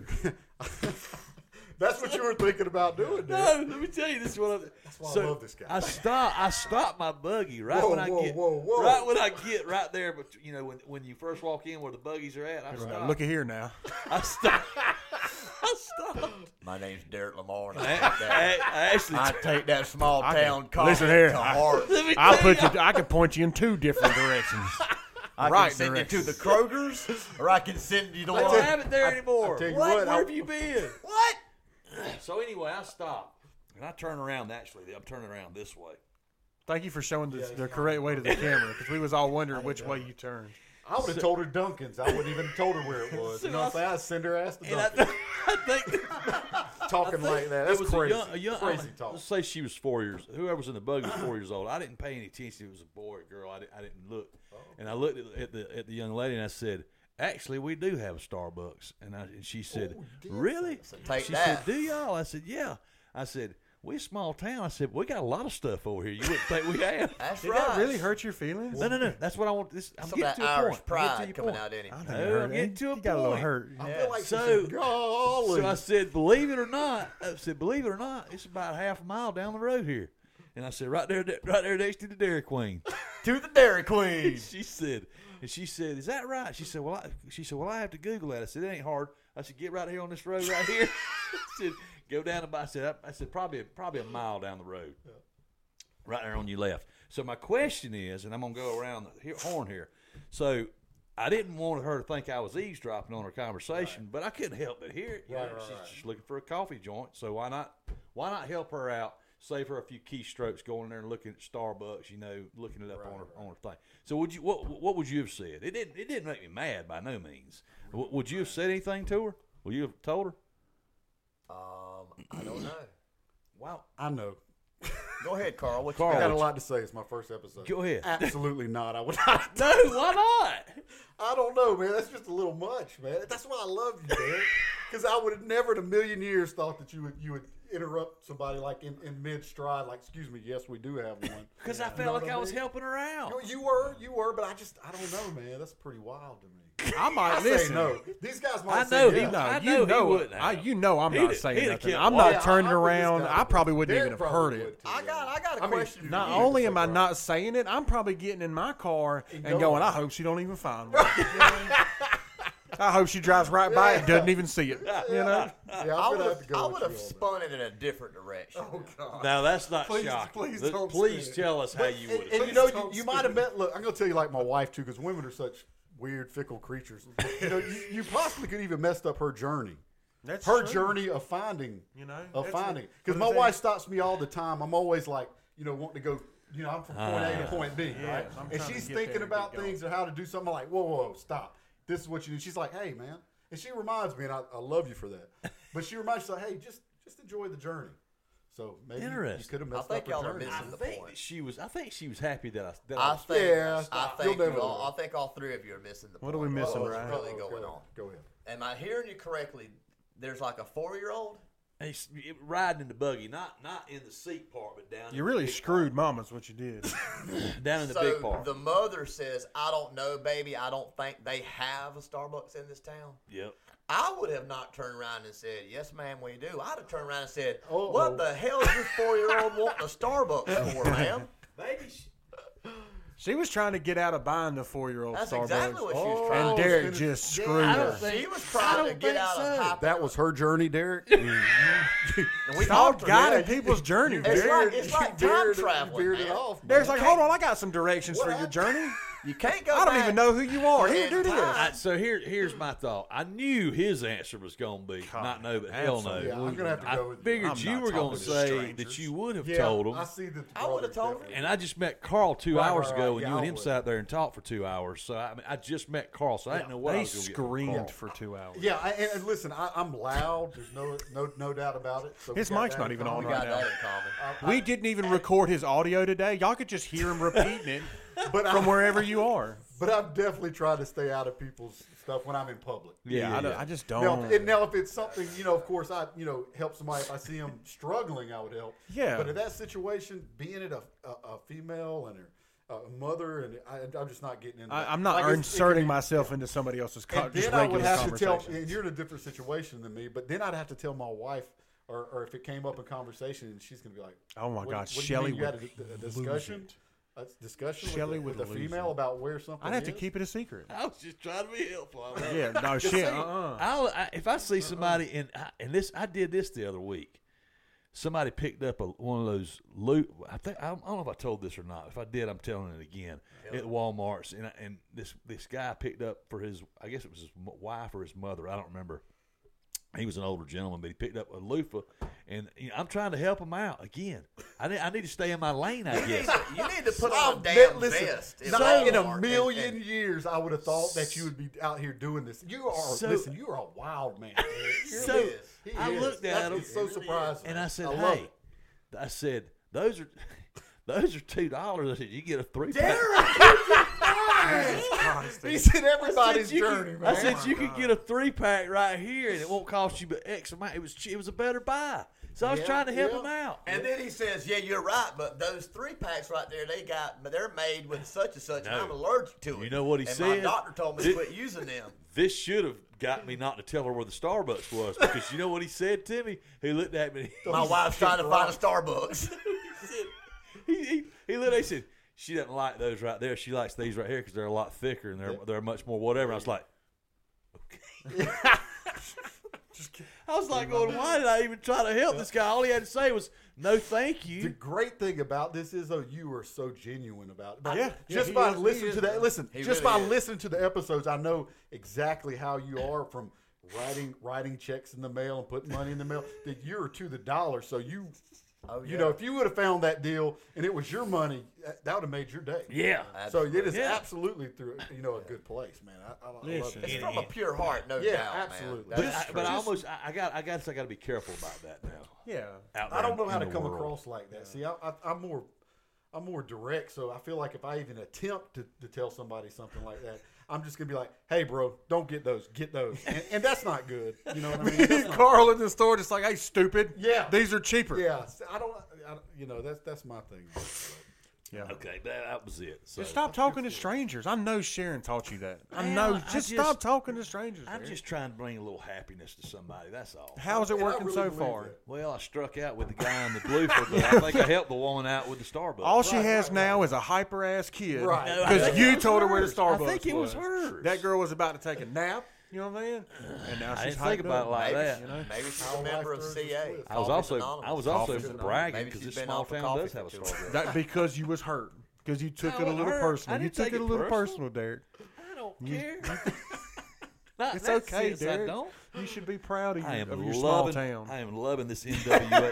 That's what you were thinking about doing, dude. No, let me tell you, this is what That's why so I love this guy. I stop my buggy right Whoa, when I whoa, get whoa. right when I get right there. But when you first walk in where the buggies are at, I stop. Look at here now. I stop. I stopped. My name's Derek Lamar. And I actually. I take that small I can- town comment listen here, to I- heart. Let me I'll tell put you. I can point you in two different directions. I right can send direction. you to the Kroger's, or I can send you to I don't one. have it there anymore. tell you What? what, Where have you been? What? So anyway, I stop and I turn around. Actually, I'm turning around this way. Thank you for showing the correct way to the camera because we was all wondering which way you turned. I would have told her Duncan's. I wouldn't even told her where it was. You know what I'm saying? I'd send her ass to And Duncan's. I think Talking like that. it That's was crazy. a young Crazy talk. Let's say she was 4 years. Whoever was in the buggy was 4 years old. I didn't pay any attention. If it was a boy or girl. I didn't look. And I looked at the young lady and I said, "Actually, we do have a Starbucks." And she said, "Really?" So take She that. said, "Do y'all?" I said, "Yeah." I said, we're a small town. I said, we got a lot of stuff over here you wouldn't think we have. That's Did right. that really hurt your feelings? No. That's what I want. I'm Some of getting that to a Irish point. pride coming out in him. No, I'm getting to a You got a little point. hurt. I feel like So- golly. So I said, believe it or not, it's about half a mile down the road here. And I said, right there next to the Dairy Queen. To the Dairy Queen. She said, is that right? She said, well, I have to Google that. I said, it ain't hard. I said, get right here on this road right here. I said, go down and buy. I said, probably a mile down the road, right there on your left. So my question is, and I'm gonna go around the horn here. So I didn't want her to think I was eavesdropping on her conversation, but I couldn't help but hear it. She's just looking for a coffee joint, so why not help her out? Save her a few keystrokes going in there and looking at Starbucks, looking it up on her thing. So what would you have said? It didn't make me mad by no means. Would you have said anything to her? Would you have told her? I don't know. Wow. I know. Go ahead, Carl. What Carl, I got a would lot to say. It's my first episode. Go ahead. Absolutely not. I would not. No, why not? I don't know, man. That's just a little much, man. That's why I love you, man. Because I would have never in a million years thought that you would interrupt somebody like in mid stride, like, excuse me, yes, we do have one. Because I You know felt what like I I was mean? helping her out. You were, but I don't know, man. That's pretty wild to me. I might I say listen. no. These guys might I say know yes. he- No, I you know he know, wouldn't I'm have. not He'd saying have nothing. kept I'm quiet. not turning I think this around. guy I probably wouldn't Derek even have probably heard would it. too, I got a mean, question. Not for you. only am I not saying it, I'm probably getting in my car and going. going, I hope she don't even find one. I hope she drives right by it and doesn't even see it. You know? Yeah, I I'm gonna have to go I with would you have on that. spun it in a different direction. Oh God. Now that's not Please- shocking. please Please, don't please spin it. tell us how you would And have. you know, don't you spin might have it. met. Look, I'm gonna tell you like my wife too, because women are such weird, fickle creatures. You possibly could even messed up her journey. That's Her true. journey of finding, That's finding. it. Because What my is that? wife stops me all the time. I'm always like, wanting to go. I'm from point A to point B, Yeah, right? I'm And trying to she's get thinking there and about get going. things or how to do something. I'm like, whoa, stop. This is what you do. She's like, hey, man. And she reminds me, and I love you for that. But she reminds me, like, hey, just enjoy the journey. So maybe you Interesting. could have messed think up y'all her are journey. missing the point. I think she was happy that I I was think, Yeah, I stop. think, You'll never all, know. I think all three of you are missing the point. What are we missing, What's Ryan? really going on? Go ahead. Am I hearing you correctly? There's like a 4-year-old? He's riding in the buggy, not in the seat part, but down. You in really the big screwed Mama's what you did. part. Down in the So big part. the mother says, I don't know, baby. I don't think they have a Starbucks in this town. Yep. I would have not turned around and said, yes, ma'am, we do. I'd have turned around and said, Uh-oh. what the hell is this 4-year-old wanting a Starbucks for, ma'am? Maybe. She was trying to get out of buying the 4-year-old That's Starbucks. exactly what she was Oh, trying And to do. Derek just screwed I her. don't think- She was I trying to don't get think out of so. hyper. That was her journey, Derek. And we Stop talked guiding about it. people's journey. It's Derek. like time traveling, veered it man. off. man. Derek's like, hold on, I got some directions for your happened? journey. You can't go I don't back. even know who you are. Here, In do this. time. So here's my thought. I knew his answer was going to be not no, but hell no. absolutely. Yeah, I'm gonna have to I go with you. figured I'm you not were going talking to to say strangers. that you would have Yeah, told him. I see that. I would've told him. And I just met Carl 2 Right, hours right, ago, right. and Yeah, you and I him would. sat there and talked for 2 hours. So I just met Carl, so I didn't know what I They was going to get. from screamed Carl. for 2 hours. Yeah, and listen, I'm loud. There's no doubt about it. So we His got mic's that not in even common. on We right got now. that in common. We didn't even record his audio today. Y'all could just hear him repeating it But from wherever you are. But I've definitely tried to stay out of people's stuff when I'm in public. I just don't. Now, if it's something, of course, I, help somebody. If I see them struggling, I would help. Yeah. But in that situation, being it a female and a mother, and I'm just not getting into that. I'm not Like, it inserting could be- myself into somebody else's And just then I would regular have to tell, conversation. and you're in a different situation than me, but then I'd have to tell my wife, or if it came up in conversation, and she's going to be like, Oh my what, God, what do you Shelley mean you had would a discussion? lose it. A discussion Shelley with would a lose female it. about where something I'd have to is? keep it a secret. I was just trying to be helpful. Yeah, no shit. If I see somebody and this, I did this the other week. Somebody picked up one of those loot. I don't know if I told this or not. If I did, I'm telling it again. At Walmart's, and this guy picked up for his, I guess it was his wife or his mother. I don't remember. He was an older gentleman, but he picked up a loofah, and I'm trying to help him out again. I need to stay in my lane, I guess. You need to put on a damn Listen, vest. not in a Walmart million and- years I would have thought that you would be out here doing this. You are, listen, you are a wild man. So He I is. looked at him, It's so surprising. and I said, love "Hey," it. I said, "Those are $2." I said, "You get a 3-pack." He said everybody's you journey, could, man. I said you could get a 3-pack right here, and it won't cost you but X amount. It was a better buy. So I was trying to help him out. And then he says, "Yeah, you're right, but those 3-packs right there, they're made with such and such, and I'm allergic to it." You know what he and said? My doctor told me to quit using them. This should have got me not to tell her where the Starbucks was, because you know what he said to me? He looked at me. My wife's trying to find a Starbucks. he literally said, she doesn't like those right there. She likes these right here because they're a lot thicker and they're much more whatever. I was like, okay. I was like going, why did I even try to help this guy? All he had to say was, no, thank you. The great thing about this is, though, you are so genuine about it. Yeah. Just Yeah, by he is. listening He to that, is. listen, He just really by is. listening to the episodes, I know exactly how you are, from writing checks in the mail and putting money in the mail, that you're to the dollar. So you know, if you would have found that deal and it was your money, that would have made your day. Yeah. So it is Yeah. absolutely through, a good place, man. I love Listen. it. It's from a pure heart, no Yeah, doubt, absolutely. man. But I guess I got to be careful about that now. Yeah. Out I don't there know how in to the come world. across like that. See, I'm more direct, so I feel like if I even attempt to tell somebody something like that, I'm just gonna be like, "Hey, bro, don't get those. Get those," and that's not good. You know what I mean? That's not- Carl in the store just like, hey, stupid. Yeah. These are cheaper. yeah, I don't. That's my thing. Yeah. Okay, that was it. So Just stop talking to strangers. I know Sharon taught you that. I Man, know. I Just just- stop talking to strangers. I'm Eric. just trying to bring a little happiness to somebody. That's all. How's it And I working really so believe far? that. Well, I struck out with the guy in the blue for the. I think I helped the woman out with the Starbucks. All she has now is a hyper ass kid. Right. No, I Because think you it was told her where the hers. Starbucks I think it was hers. That girl was about to take a nap. You know what I'm saying? And now I she's didn't think hyped about up. it like that. You know? Maybe she's How a member of life throws CA. a twist. I was also Coffee's anonymous. bragging Maybe because she's this been small off the town coffee does have a for too Starbucks. That because you was hurt. Because you took I it a wasn't little hurt. personal. I You didn't took take it a it little personal. personal, Derek. I don't care. Not in It's that okay, sense, Derek. I don't. You should be proud of, I am of your small loving. town. I am loving this NWA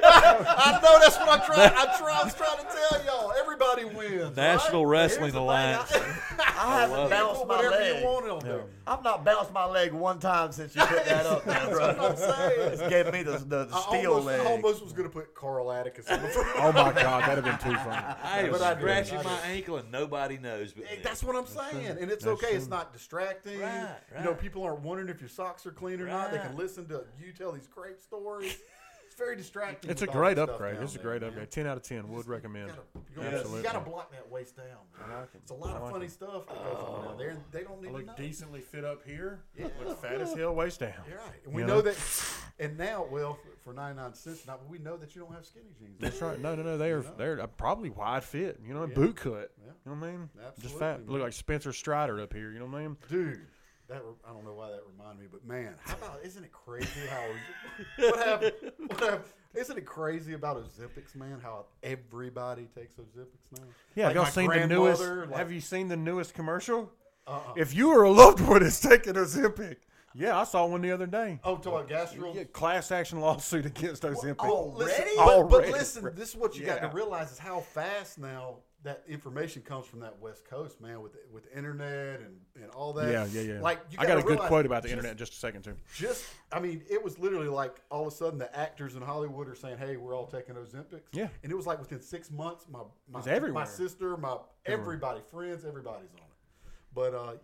I know that's what I was trying to tell y'all. Everybody wins. National right? Wrestling Here's the thing, Alliance. I haven't love it. bounced Put my whatever leg. you want on there. I've not bounced my leg one time since you put that up there, bro. That's what I'm saying. It's gave me the steel I leg. almost was going to put Carl Atticus on the front. Oh my God, that'd have been too funny. I am But I did. scratching I my did. ankle and nobody knows but me. That's what I'm saying, and it's That's okay. true. It's not distracting. Right, You know, right. people aren't wondering if your socks are clean or not. They can Right. listen to you tell these great stories. It's very distracting. It's a with all great this stuff upgrade. down It's a there, great man. upgrade. 10 out of 10. Would recommend. You Absolutely. got to block that waist down. I like it. It's a lot I of like funny it. stuff that goes on down there, and they don't I need to know. look decently fit up here. Look fat as hell, waist down. You're right. And we You know know? that. And now, well, for 99 cents, now we know that you don't have skinny jeans. That's right. No. They're probably wide fit. You know, Yeah. boot cut. Yeah. You know what I mean? Just Absolutely, fat. man. Look like Spencer Strider up here. You know what I mean? Dude, I don't know why that reminded me, but man, how about, isn't it crazy how, what happened? Isn't it crazy about Ozempics, man, how everybody takes Ozempics now? Yeah. Like Have y'all my seen the newest? grandmother, like- Have you seen the newest commercial? Uh-uh. If you are a loved one that's taking Ozempic, yeah, I saw one the other day. Oh, talking about gastro? Yeah, class action lawsuit against Ozempic. Listen, Already? but listen, this is what you got Yeah. to realize is how fast now that information comes from that West Coast, man, with the internet and all that. Yeah. Like, you I got a gotta good realize quote about the just- internet in just a second, too. I mean, it was literally like all of a sudden the actors in Hollywood are saying, "Hey, we're all taking Ozempics." Yeah. and it was like within 6 months, my was everywhere. my sister, everybody, friends, everybody's on it. But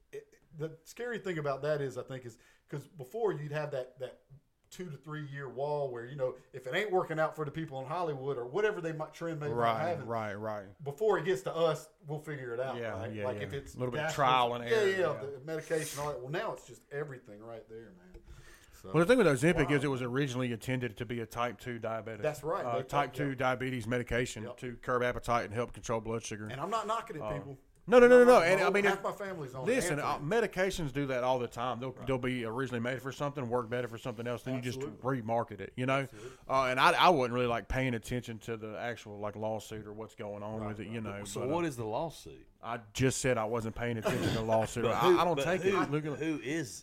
the scary thing about that is, I think, is because before you'd have that 2 to 3 year wall where, you know, if it ain't working out for the people in Hollywood or whatever they might trend they might have, Right. before it gets to us, we'll figure it out. Yeah, right? yeah, like yeah. if it's A little bit of gastro- trial and error, Yeah, yeah. the medication, all that. Well, now it's just everything right there, man. So, Well, the thing with Ozempic is it was originally intended to be a type 2 diabetic. That's right. They Type took- 2 yeah. diabetes medication Yep. to curb appetite and help control blood sugar. and I'm not knocking it, people. No. I'm not And knocking I it. mean, half my family's on listen, it. medications do that all the time. They'll be originally made for something, work better for something else, then you just remarket it, you know? And I wasn't really like paying attention to the actual like lawsuit or what's going on with it, you know. So but, what is the lawsuit? I just said I wasn't paying attention to the lawsuit. But I don't but take who, it. Look at who is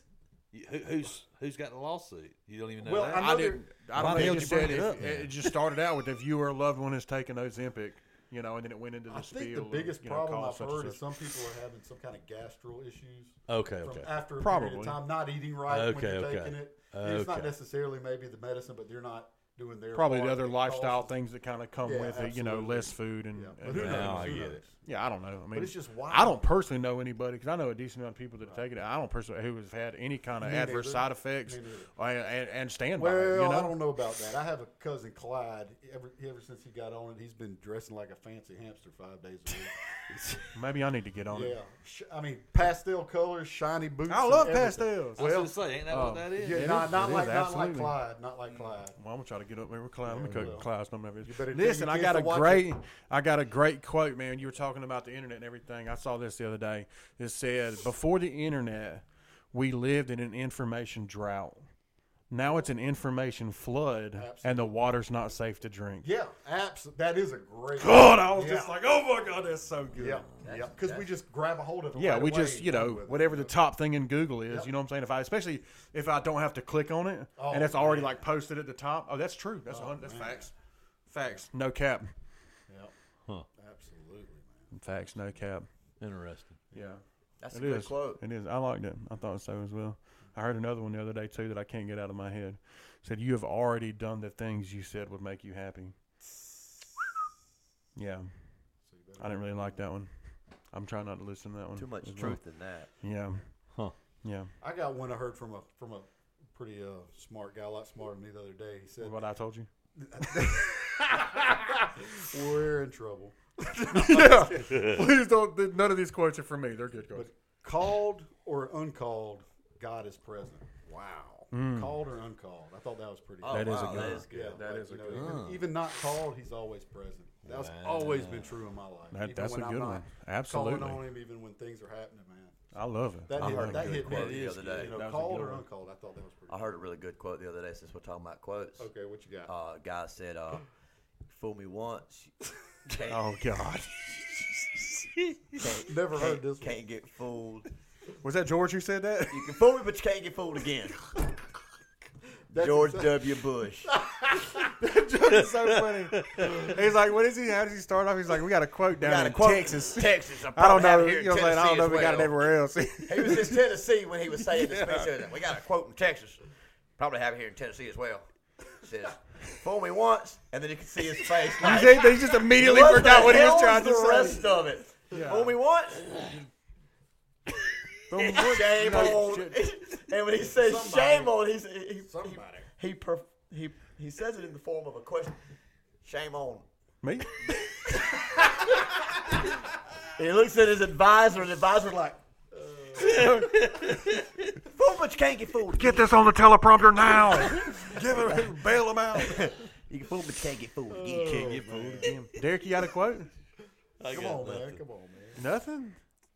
who's got the lawsuit? You don't even know Well, that. I know I didn't. I Why don't the think hell it did just you said bring it up, it just started out with if you or a loved one has taken Ozempic, you know, and then it went into the I spiel. think the of, biggest you know, problem cost I've such and heard is such. some people are having some kind of gastro issues. Okay. From after a period Probably. of time, not eating right when Okay, you're okay. taking it. It's not Okay. necessarily maybe the medicine, but they're not doing their Probably part the other that lifestyle causes- things that kind of come Yeah, with it, you know, absolutely. less food and, Yeah, but and who knows? Now I Who get knows? it. Yeah, I don't know. I mean, But it's just wild. I don't personally know anybody because I know a decent amount of people that take it. I don't personally who has had any kind of Me adverse neither. side effects Me neither. and stand by Well, it. You know? I don't know about that. I have a cousin, Clyde. Ever since he got on it, he's been dressing like a fancy hamster 5 days a week. Maybe I need to get on Yeah. it. I mean, pastel colors, shiny boots. I and love everything. pastels. I was going to say, ain't that what that is? Yeah, It not is, like absolutely. Clyde. Not like Clyde. Well, I'm gonna try to get up there with Clyde. Let me Yeah, cook well. Clyde's number. You better tell Listen, your I kids got to a watch great, it. I got a great quote, man. You were talking about the internet and everything. I saw this the other day. It said, "Before the internet, we lived in an information drought. Now it's an information flood, and the water's not safe to drink." Yeah, absolutely. That is a great. God, I was Yeah. just like, "Oh my God, that's so good." Yeah, yeah. Because we just grab a hold of it. Yeah, right we away just, and run with it, whatever you the know? top thing in Google is, Yep. you know what I'm saying? Especially if I don't have to click on it Oh, and it's already man. like posted at the top. Oh, that's true. That's that's man. facts. Facts, no cap. Yep. Huh. Absolutely, man. Facts, no cap. Interesting. Yeah. That's It a good is. quote. It is. I liked it. I thought so as well. I heard another one the other day too that I can't get out of my head. Said, "You have already done the things you said would make you happy." Yeah. I didn't really like that one. I'm trying not to listen to that one. Too much as well. truth in that. Yeah. Huh. Yeah. I got one I heard from a pretty smart guy, a lot smarter than me the other day. He said, What I told you? "We're in trouble." Yeah. Please don't. None of these quotes are for me. They're good quotes. Called or uncalled, God is present. Wow. Called or uncalled. I thought that was pretty. Oh, That is wow, a good that one. is good. Yeah, That like, is a you good know, one. even not called, he's always present. That's Wow. always been true in my life. That- Even that's a when I'm good not one. Absolutely. Calling on him, even when things are happening, man. I love it. That I hit, love that it. hit me quote the other day. You know, That was a called good or one. uncalled. I thought that was pretty. I heard a really good quote the other day since we're talking about quotes. Okay, what you got? A guy said, "Fool me once, can't, Oh God. Never heard this one. can't get fooled. Was that George who said that? You can fool me, but you can't get fooled again." That's George exactly- W. Bush. It's so funny. He's like, what is he? How does he start off? He's like, we got a quote down Got a in quote Texas. Texas. I don't know. Here You know what I'm saying? I don't know if we got it everywhere else. He was in Tennessee when he was saying this. Yeah. We got a quote in Texas. Probably have it here in Tennessee as well. It says, "Fool me once," and then you can see his face. You Like, see, he just immediately what forgot the what he was hell trying was to the say. rest of it. Yeah. Fool me once. Boom, what? Shame No, on. shit. And when he says Somebody. shame on, Somebody. he says it in the form of a question. Shame on. Me? And he looks at his advisor, and the advisor's like, "Fool, but you can't get fooled. Get this on the teleprompter now. Give it, bail him out. You can fool, but you can't get fooled again. Can't get fooled. Derek, you got a quote? Come on, man. Come on, man. Nothing?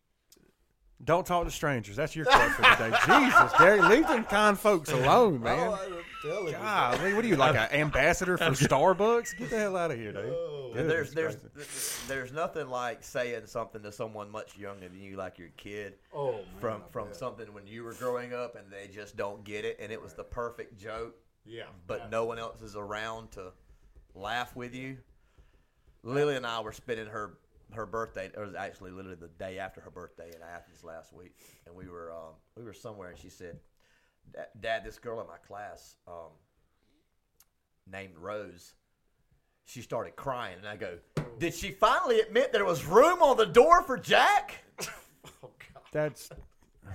Don't talk to strangers. That's your quote for today. Jesus, Derek, leave them kind folks alone, man. Oh, I'm telling you. Golly, what are you, like an ambassador for Starbucks? Get the hell out of here, dude. Oh, And Goodness there's gracious. there's nothing like saying something to someone much younger than you, like your kid, oh, man, from I bet. something when you were growing up, and they just don't get it, and it was the perfect joke, Yeah. but no one else is around to laugh with you. Lily and I were spending her birthday, or it was actually literally the day after her birthday in Athens last week, and we were somewhere, and she said, "Dad, this girl in my class named Rose, she started crying," and I go, "Did she finally admit there was room on the door for Jack?" Oh, God. That's, And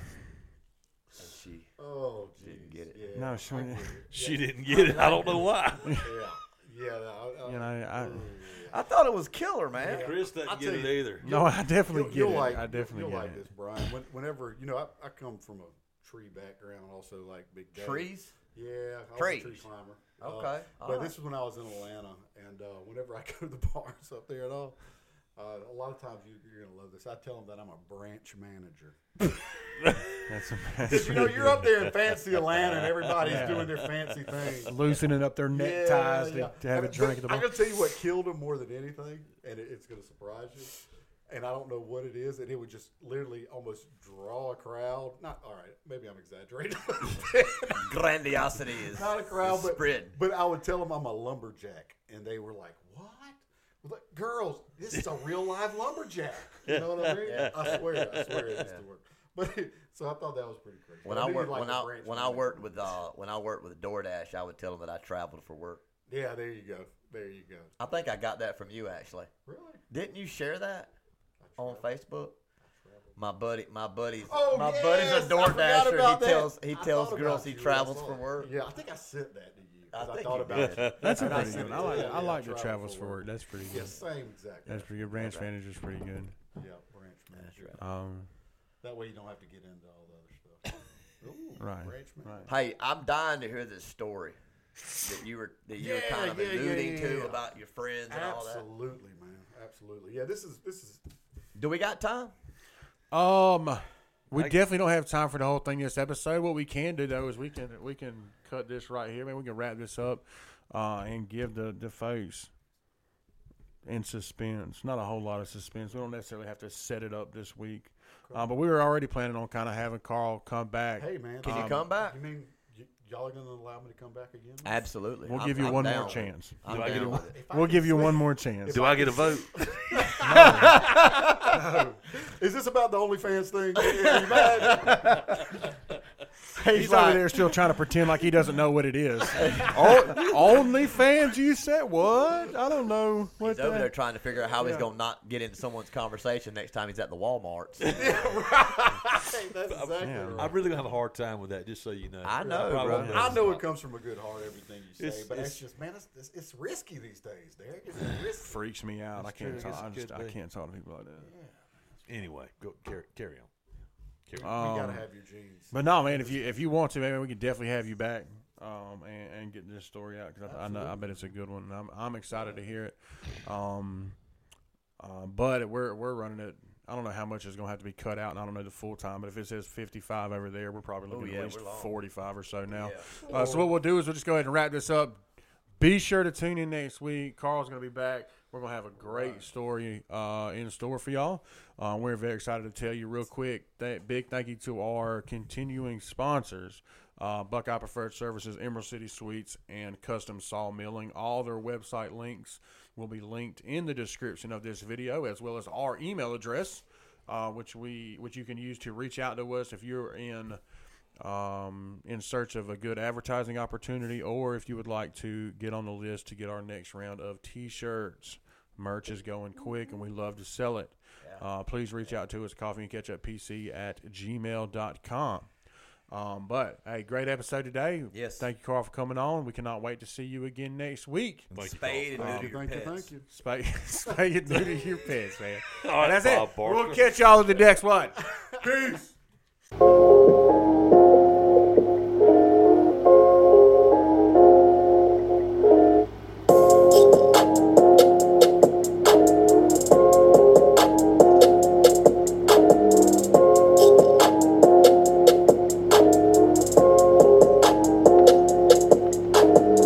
she Oh, didn't geez. get it. Yeah. no, she, She didn't get it. I don't know why. Yeah. Yeah. No, you know, I thought it was killer, man. Chris doesn't I'll get tell it you. either. no, I definitely get you'll it. like, I definitely you'll get like it. this, Brian. Whenever I come from a tree background, also like Big Daddy. Trees? Yeah, I was Trees. a tree climber. Okay, But alright. this is when I was in Atlanta, and whenever I go to the bars up there and all, a lot of times you're gonna love this. I tell them that I'm a branch manager. That's You know, you're up there in fancy Atlanta, and everybody's doing their fancy thing. loosening up their neckties to have a drink at the I'm bar. gonna tell you what killed him more than anything, and it's gonna surprise you. And I don't know what it is, and it would just literally almost draw a crowd. Not all right, maybe I'm exaggerating. Grandiosity is Not a crowd, is but spread. but I would tell them I'm a lumberjack, and they were like, "What? Well, girls, this is a real live lumberjack." You know what I mean? I swear it used to work. But so I thought that was pretty crazy. When I worked when I worked with DoorDash, I would tell them that I traveled for work. Yeah, there you go. There you go. I think I got that from you, actually. Really? Didn't you share that? I on Facebook. My buddy's Oh, buddy's yes, a DoorDasher. about He that. tells I thought girls about he you. travels I saw for it. work. Yeah, I think I sent that to you. 'Cause I I think thought you about did. it. That's a And I pretty sent good. it I to like you. I Yeah, like the travels for work. That's pretty Yeah, good. same exact. That's pretty good. Branch manager's pretty good. Yeah, branch manager. Um, That way you don't have to get into all the other stuff. Ooh, Right, branch manager. right. Hey, I'm dying to hear this story that you were Yeah, kind of yeah, alluding yeah. to about your friends and all that. Absolutely, man. Absolutely. Yeah, this is. Do we got time? We definitely don't have time for the whole thing this episode. What we can do though is we can cut this right here. Man, we can wrap this up and give the folks in suspense. Not a whole lot of suspense. We don't necessarily have to set it up this week, but we were already planning on kind of having Carl come back. Hey, man. Can you come back? You mean y'all are going to allow me to come back again? Absolutely. We'll I'm- give you I'm one down more with it. chance. I'm Do I get down a- with it. We'll give you one more chance. Do I get a vote? Is this about the OnlyFans thing? Are you mad? He's over there still trying to pretend like he doesn't know what it is. OnlyFans, you said? What? I don't know. What He's over that- there trying to figure out how he's going to not get into someone's conversation next time he's at the Walmarts. That's exactly Yeah. right. I'm really gonna have a hard time with that, just so you know. I know, probably bro. won't go I as know far. it comes from a good heart, everything you say, It's- but it's- it's just, man, it's risky these days, Derek. It's risky. freaks me out. I can't true. talk. It's I good, can't talk to people like that. Anyway, go carry on. We got to Um, have your genes. But no, man, if you want to, man, we can definitely have you back and get this story out because I bet it's a good one. And I'm excited to hear it. But we're running it. I don't know how much is going to have to be cut out, and I don't know the full time. But if it says 55 over there, we're probably looking yeah, at least we're long. 45 or so now. Yeah. So what we'll do is we'll just go ahead and wrap this up. Be sure to tune in next week. Carl's going to be back. We're going to have a great story in store for y'all. We're very excited to tell you real quick. Big thank you to our continuing sponsors, Buckeye Preferred Services, Emerald City Suites, and Custom Saw Milling. All their website links will be linked in the description of this video, as well as our email address, which you can use to reach out to us if you're in search of a good advertising opportunity, or if you would like to get on the list to get our next round of T-shirts. Merch is going quick, and we love to sell it. Please reach out to us, coffeeandketchupPC@gmail.com. But, hey, great episode today. Yes. Thank you, Carl, for coming on. We cannot wait to see you again next week. Spade and neuter your pets. Thank you. Spay and neuter your pets, man. All right, And that's Bob it. Barker. We'll catch y'all in the next one. Peace.